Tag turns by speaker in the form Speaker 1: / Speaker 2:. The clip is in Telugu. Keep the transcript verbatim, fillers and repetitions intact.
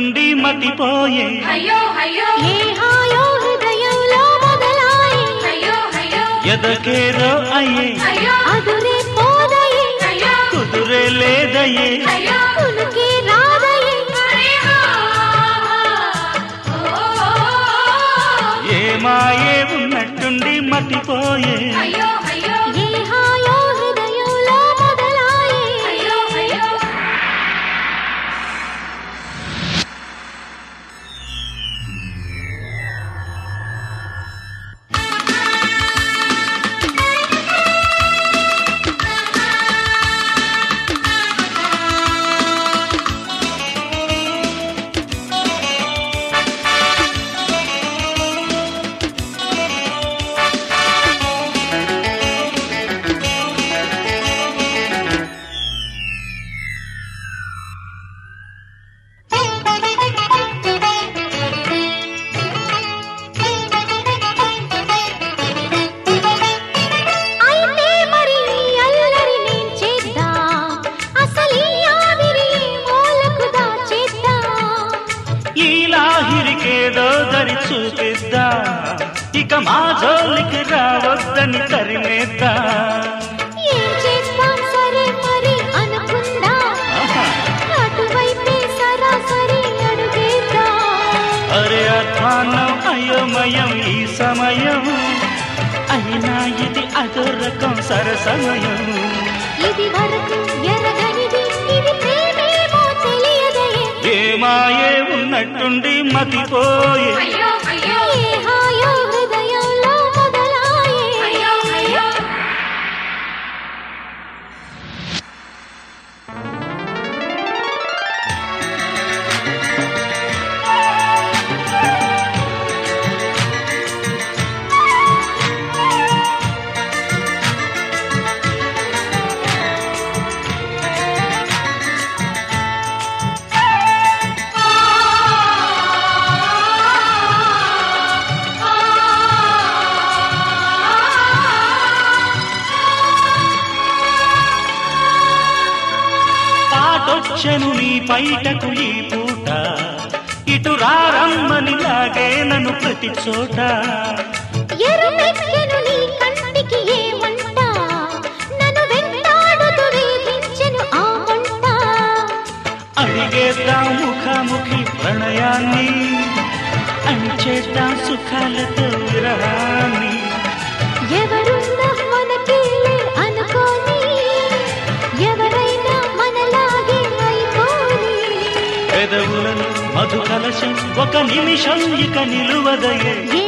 Speaker 1: ఉన్నట్టుండి మతిపోయే
Speaker 2: ఏ హాయో హృదయంలో మొదలాయే
Speaker 1: ఎదకేరో అయ్యే
Speaker 2: అదురే పోదయే
Speaker 1: కుదురే లేదయ్యే
Speaker 2: ఉనికి రాదయే
Speaker 1: ఏ మాయే ఉన్నట్టుండి మతిపోయే
Speaker 2: ఏ హాయో హృదయంలో మొదలాయే అయితే మరి అల్లరి నేను చేద్దా అసలు ఈ ఆవిరి మూలకు దాచేద్దా
Speaker 1: ఈ లాహిరికేదో దరి చూపిద్దా ఇక మా జోలికి రావద్దని తరిమేద్దా
Speaker 2: ఏం చేస్తాం సరే మరి అనుకుందా అటువైపే సరాసరి అడుగేద్దా
Speaker 1: అరే అధ్వానం అయోమయం ఈ సమయం అయినా ఇది అదో రకం సరసమయం
Speaker 2: ఇది వరకు ఎరగనిది ఇది ప్రేమేమో తెలియదయే
Speaker 1: ఏ మాయే ఉన్నట్టుండి మతిపోయే
Speaker 2: ఏ హాయో హృదయంలో మొదలాయే
Speaker 1: పాటొచ్చెను నీ పైటకు ఈ పూట ఇటు రారమ్మని లాగే నన్ను ప్రతి చోట
Speaker 2: ఎరుపెక్కెను నీ కంటికి ఏ వంట నన్ను వెంటాడుతూ వేధించెను ఆ వంట
Speaker 1: అడిగేద్దాం ముఖాముఖి ప్రణయాన్ని అంచేద్దాం సుఖాలతో విరహాన్ని
Speaker 2: ఎవరున్నా మనకేలే అనుకోని ఎవరైనా మనలాగే అయిపోని
Speaker 1: పెదవులను మధు కలశం ఒక నిమిషం ఇక నిలువదయే
Speaker 2: ఏ